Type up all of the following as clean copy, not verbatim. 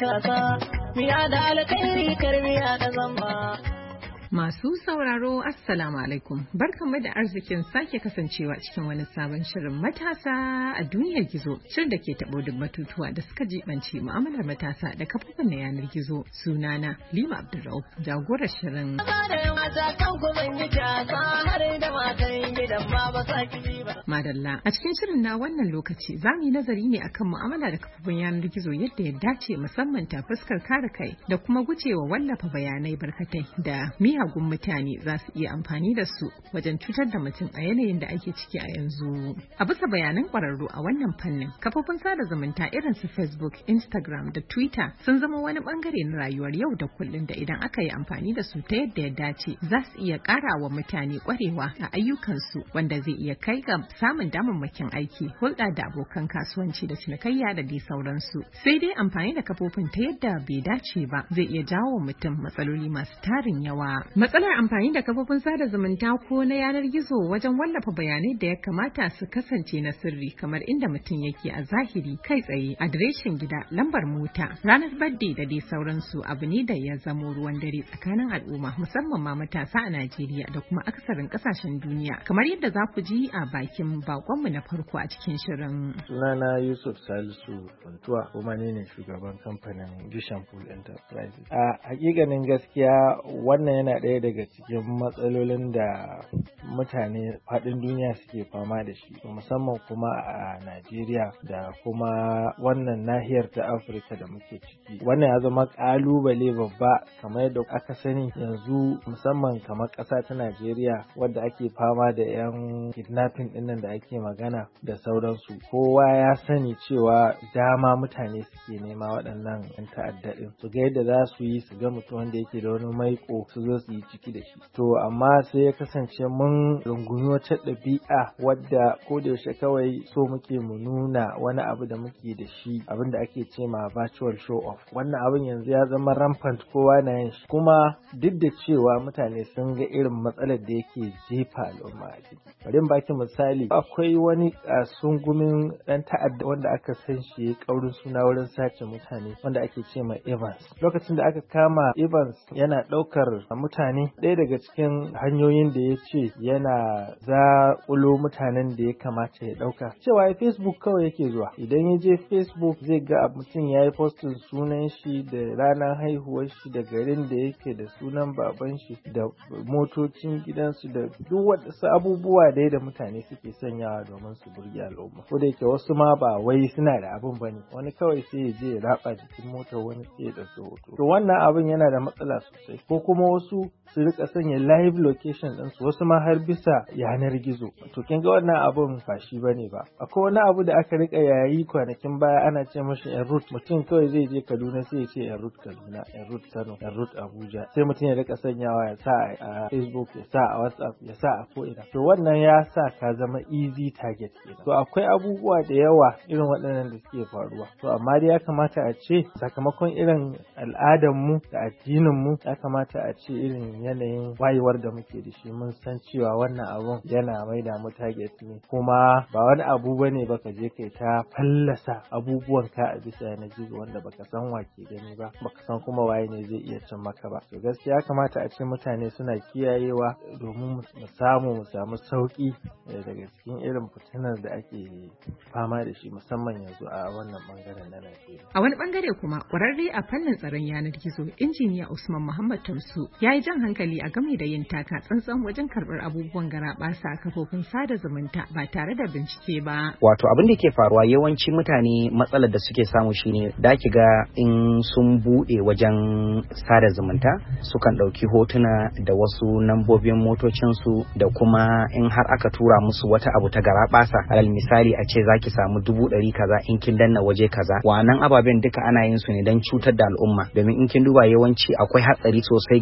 matasa, miya da alkhairi karmiya da zamba. Masu sauraro Assalamu alaikum, barkanmu da arzikin sake kasancewa cikin wani sabon shirin matasa a duniyar gizo, shirin da ke taɓo duk batutuwa da suka jibanci mu'amalar matasa da kafofin na yanar gizo. Sunana Lima Abdulrauf, jagorar shirin. Madalla, a cikin shirin na wannan lokaci za mu yi nazari ne akan mu'amala da kafofin yanar gizo yadda ya dace, musamman ta fuskar kare kai da kuma gujewa wallafa bayanai barkatai da miyagun mutane za su iya amfani da su wajen cutar da mutum a yanayin da ake ciki a yanzu. A bisa bayanan ƙwararru a wannan fannin, kafofin sada zumunta irin su Facebook, Instagram da Twitter sun zama wani bangare na rayuwar yau da kullum da idan aka yi amfani da su ta yadda ya dace za su iya ƙara wa mutane ƙwarewa a ayyukansu, wanda zai iya kai ga samun damammakin aiki, hulɗa da abokan kasuwanci da cinikayya da dai sauransu. Sai dai amfani da kafofin ta yadda bai dace ba zai iya jawo mutum matsaloli masu tarin yawa. Matsalar amfani da kafofin sada zumunta ko na yanar gizo wajen wallafa bayanai da ya kamata su kasance na sirri, kamar inda mutum yake a zahiri, kai tsaye, adireshin gida, lambar mota, ranar birthday da dai sauransu, abu ne da ya zamo ruwan dare tsakanin al'umma, musamman ma matasa a Najeriya da kuma aksarin kasashen duniya, kamar yadda za ku ji a bakin bakonmu na farko a cikin shirin. Sunana Yusuf Salisu Funtuwa, kuma ne shugaban kamfanin Vision Pool Enterprises. A hakikanin gaskiya wannan yana ɗaya daga cikin matsalolin da mutane faɗin duniya suke fama da shi, musamman kuma a Najeriya da kuma wannan nahiyar ta Afirka da muke ciki. Wannan ya zama ƙalubale babba, kamar yadda aka sani yanzu, musamman kamar ƙasa ta Najeriya wadda ake fama da 'yan kidnapping ɗinnan da ake magana da sauransu. Kowa ya sani cewa dama mutane suke nema waɗannan 'yan ta'adda ɗin su ga yadda za su yi su ga mutum wanda yake da wani maiko su zo su yi ciki da shi. To amma sai ya kasance mun rungumi wata ɗabi'a wadda ko da yaushe kawai so muke mu nuna wani abu da muke da shi, abin da ake ce ma virtual show off. Wannan abin yanzu ya zama rampant, kowa na yin shi, kuma duk da cewa mutane sun ga irin matsalar da yake jefa al'umma a ciki. Bari in baki misali, akwai wani sungumin ɗan ta'adda wanda aka san shi ya kaurin suna wurin sace mutane, wanda ake ce ma Evans. Lokacin da aka kama Evans yana ɗaukar mutane, ɗaya daga cikin hanyoyin da ya ce yana zaƙulo mutanen da ya kamata ya ɗauka, cewa ya Facebook kawai yake zuwa. Idan ya je Facebook zai ga mutum ya yi postin sunan shi da ranar haihuwar shi da garin da yake da sunan baban shi da motocin gidansu da duk wasu abubuwa da mutane suke sanyawa domin su burge al'umma. Ko da yake wasu ma ba wai suna da abin bane, wani kawai sai ya je ya raba jikin motar wani sai ya ɗauki hoto. To wannan abin yana da matsala sosai. Ko kuma wasu su rika sanya live location ɗinsu, wasu ma har bisa yanar gizo. To kin ga wannan abun ba shi bane ba. Akwai wani abu da aka rika yayi kwanakin baya, ana ce mashi en route. Mutum kawai zai je Kaduna sai ya ce en route Kaduna, en route Kano, en route Abuja. Sai mutum ya rika sanyawa, ya sa a Facebook, ya sa a WhatsApp, ya sa a ko'ina. To wannan ya sa ka zama easy target kenan. To akwai abubuwa da yawa irin waɗannan da suke faruwa. To amma dai ya kamata a ce sakamakon irin al'adarmu da addininmu, ya kamata a ce irin yanayin wayewar da muke da shi, mun san cewa wannan abun yana maida mu target ne, kuma ba wani abu bane baka je kai ta fallasa abubuwan ka a bisa yanar gizo wanda baka san wa ke gani ba, baka san kuma waye ne zai iya cin maka ba. To gaskiya kamata a ce mutane suna kiyayewa domin mu samu sauki daga cikin irin fitinar da ake fama da shi, musamman yanzu a wannan bangaren na Najeriya. A wani bangare kuma, kwararre a fannin tsaron yanar gizo, injiniya Usman Muhammad Tamsu ya yi jan hankali a game da yin taka tsantsan wajen karɓar abubuwan garaɓasa a kafofin sada zumunta ba tare da bincike ba. Wato abin da ke faruwa, yawanci mutane matsalar da suke samu shine da ki ga in sun buɗe wajen sada zumunta sukan ɗauki hotuna da wasu nambobin motocinsu, da kuma in har aka tura musu wata abu ta garaɓasa, alal misali a ce zaki samu 100 kaza in kin danna waje kaza. Wannan ababen duka ana yin su ne don cutar da al'umma, domin in kin duba yawanci akwai hatsari sosai game da wannan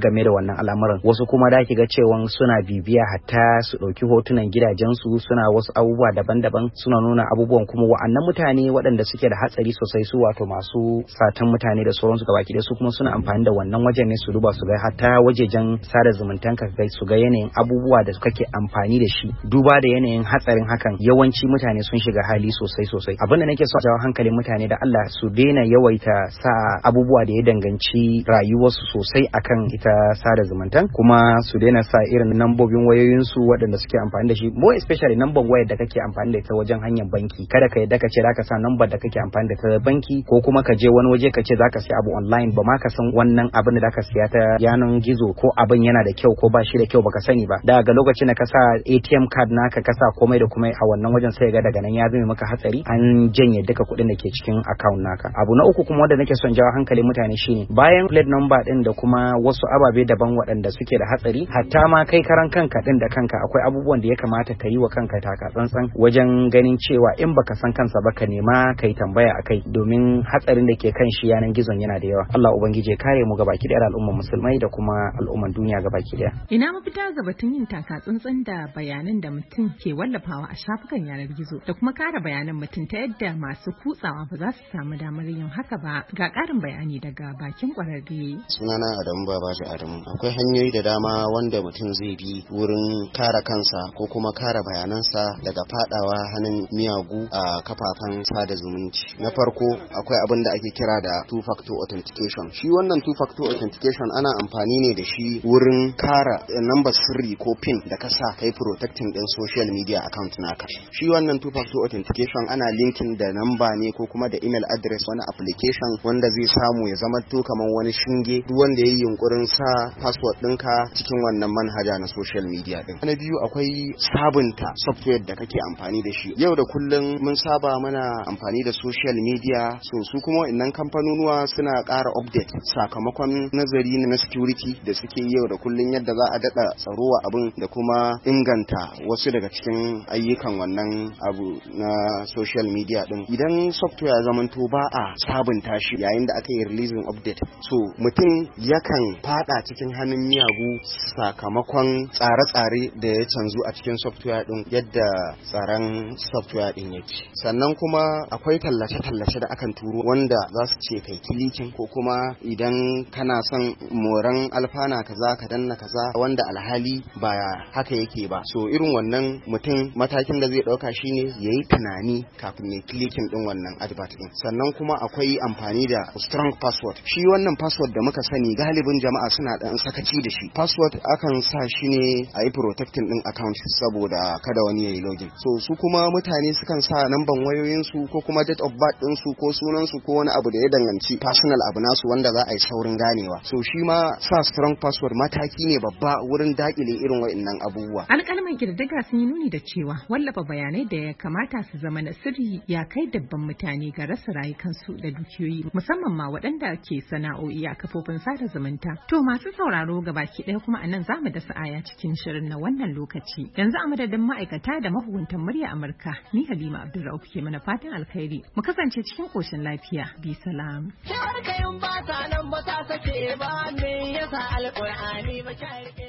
wannan al'amuran. Wasu kuma da ki ga cewa suna bibiya hatta su ɗauki hotunan gidajensu, suna wasu abubuwa daban-daban, suna nuna abubuwan kuma wa'annan mutane waɗanda suke da hatsari sosai, su wato masu satan mutane da sauransu gabaki da su kuma suna amfani da wannan wajen ne su duba su ga hatta wajejen sada zumuntan ka kai su ga yanayin abubuwa da kake amfani da shi, duba da yanayin hatsarin hakan. Yawanci mutane sun shiga hali sosai. Abin da nake so a jawo hankalin mutane da Allah su daina yawaita sa abubuwa da ya danganci rayuwarsu sosai akan ita sada zumuntan, kuma su daina sa irin nambobin wayoyinsu waɗanda suke amfani da shi, more especially namban wayar da kake amfani da ita wajen hanyar banki. Kada ka yadda ka ce zaka sa nambar da kake amfani da ta banki, ko kuma ka je wani waje ka ce zaka siya abu online ba ma ka san wannan abin da zaka siya ta yanan gizo ko abin yana da kyau ko ba shi da kyau baka sani ba. Daga lokacin da ka sa ATM card naka ka sa komai da komai a wannan wajen, sai ga daga nan ya zame maka hatsari, an janye duka kuɗin da ke cikin account naka. Abu na uku kuma wanda nake son jawo hankalin mutane shine bayan plate number din da kuma wasu ababe daban waɗanda suke da hatsari, hatta ma kai karan kanka din da kanka akwai abubuwan da ya kamata ka yi wa kanka taka tsantsan wajen ganin cewa in baka san kansa ba ka nema ka yi tambaya akai, domin hatsarin da ke kan shi yanan gizon yana da yawa. Allah ubangije kare mu gabaki da al'ummar musulmai da kuma al'ummar duniya gabaki daya. Ina mafita ga batun yin taka tsantsan da bayanan da mutum ke wallafawa a shafukan yanar gizo da kuma kare bayanan mutum ta yadda masu kutsawa ba za su samu damar yin haka ba. Ga ƙarin bayani daga bakin ƙwararre. Sunana Adamu Babaji Adamu. Akwai hanyoyi da dama wanda mutum zai bi wurin kare kansa ko kuma kare bayanansa daga fadawa hannun miyagu a kafafen sada zumunci. Na farko akwai abin da ake kira da two-factor authentication. Shi wannan two-factor authentication ana amfani ne da shi wurin kara number sirri ko pin da ka sa kai protecting din social media account naka. Shi wannan two-factor authentication ana linkin da number ne ko kuma da email address, wani application wanda zai samu ya zama to kamar wani shinge duk wanda yayi yunkurin sa password ɗinka cikin wannan manhaja na social media din. Na biyu akwai sabunta software da kake amfani da shi. Yau da kullum mun saba mana amfani da social media, so su kuma wannan kamfanonuwa suna ƙara update sakamakon nazari na security da suke yau da kullum, yadda za a daɗa tsaro wa abin da kuma inganta wasu daga cikin ayyukan wannan abu na social media din. Idan software ya zamanto ba a sabunta shi yayin da aka yi releasing update, so mutum yakan fada cikin hannun miyagu sakamakon tsare-tsare da ya canzu a cikin software din, yadda tsaron software din yake. Sannan kuma akwai tallace-tallace da akan turo wanda za su ce kai kilikin, ko kuma idan kana son moran alfana kaza ka danna kaza, wanda alhali ba haka yake ba. So irin wannan mutum matakin da zai dauka shine yayi tunani kafin ya kilikin din wannan advert din. Sannan kuma akwai amfani da strong password. Shi wannan password da muka sani galibin jama'a suna dan sakaci da shi. Password akan sa shi ne a yi protecting din account saboda kada wani ya yi login. So su kuma mutane sukan sa namban wayoyinsu ko kuma date of birth ɗinsu ko sunansu ko wani abu da ya danganci personal abu nasu wanda za a yi saurin ganewa. So shi ma sa strong password mataki ne babba wurin dakile irin wa'annan abubuwa. Alƙalman ƙididdiga sun yi nuni da cewa wallafa bayanai da ya kamata su zama na sirri ya kai dabban mutane ga rasa rayukansu da dukiyoyi, musamman ma waɗanda ke sana'o'i a kafofin sada zumunta. To masu sauraro gabaki ɗaya kuma a nan za mu dasa aya cikin shirin na wannan lokaci. Yanzu a madadin ma'aikata da mahukuntan murya Amurka, ni Halima Abdulrauf ke mana fatan alkhairi. Mu kasance cikin ƙoshin lafiya. Bi salam. Shawar kayan ba ta nan ba ta sake ba, me yasa alƙur'ani ba